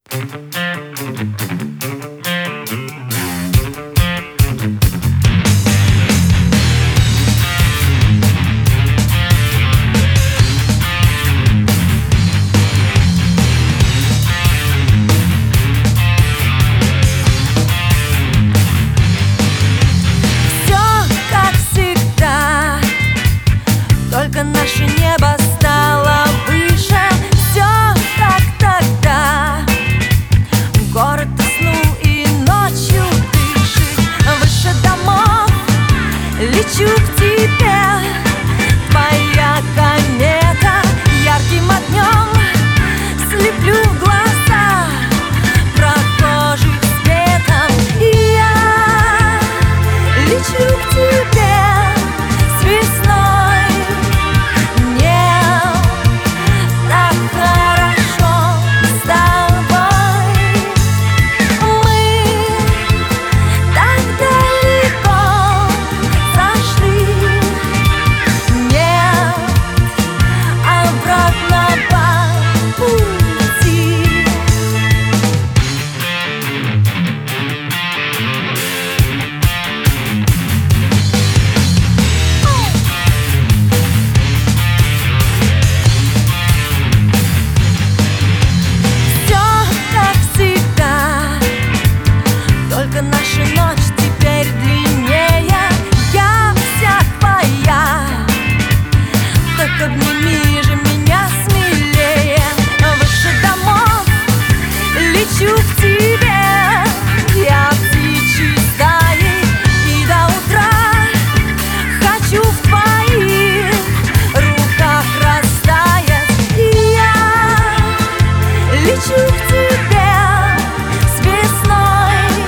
Наше небо стало выше, все как тогда. Город уснул и ночью дышит. Выше домов лечу к тебе. Твоя комета ярким огнем слеплю в глаза прохожих светом. И я лечу к тебе с весной. Наша ночь теперь длиннее, я вся твоя. Так обними же меня смелее. Выше домов лечу к тебе. Я птичьей стаей и до утра хочу в твоих руках растаять. И я лечу к тебе с весной.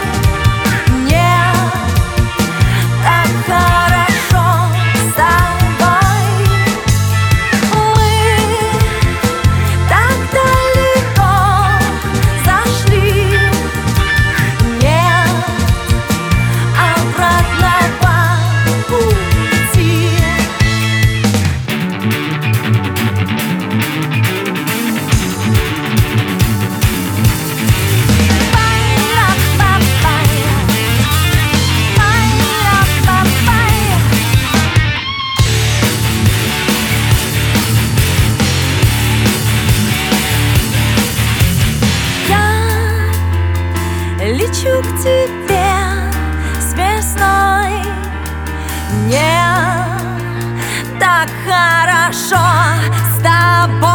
Лечу к тебе с весной. Мне так хорошо с тобой.